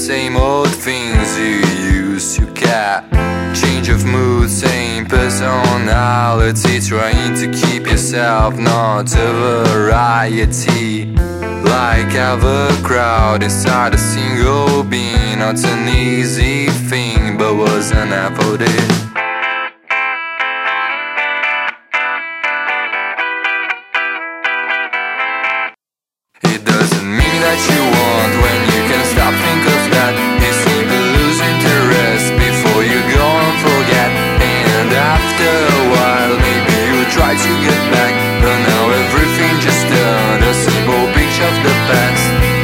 same old things you used to care. Change of mood, same personality, trying to keep yourself not a variety. Like ever crowd inside a single being, not an easy thing, but was an apple day. It doesn't mean that you want when you can stop, think of that. You seem to lose interest before you go and forget. And after a while, maybe you try to get back, but now everything just turned a simple picture of the past.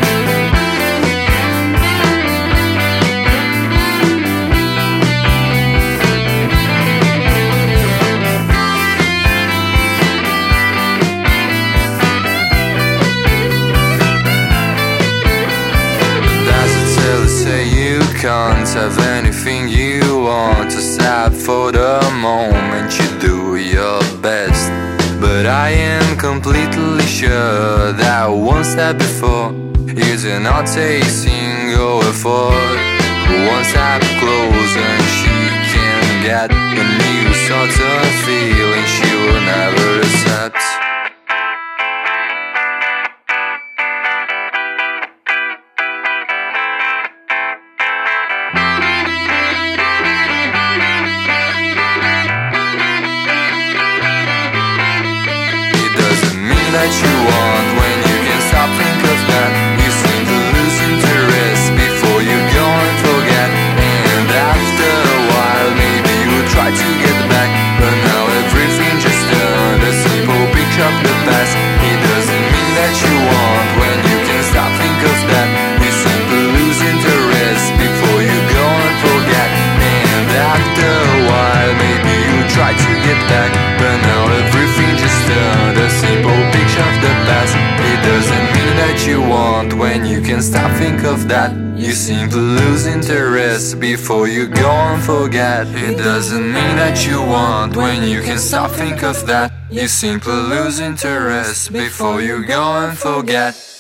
Can't have anything you want, except for the moment you do your best. But I am completely sure that one step before is not a single effort. One step closer and she can get a new sort of feeling she will never accept. That you want when you can stop, think of that. You seem to lose interest before you go and forget. And after a while, maybe you try to get back, but now everything just turned a simple picture of the past. It doesn't mean that you want when you can stop, think of that. You seem to lose interest before you go and forget. And after a while, maybe you try to get back, but now everything just turned a simple picture of the past. It doesn't mean that you want when you can stop, think of that. You seem to lose interest before you go and forget. It doesn't mean that you want when you can stop, think of that. You simply lose interest before you go and forget.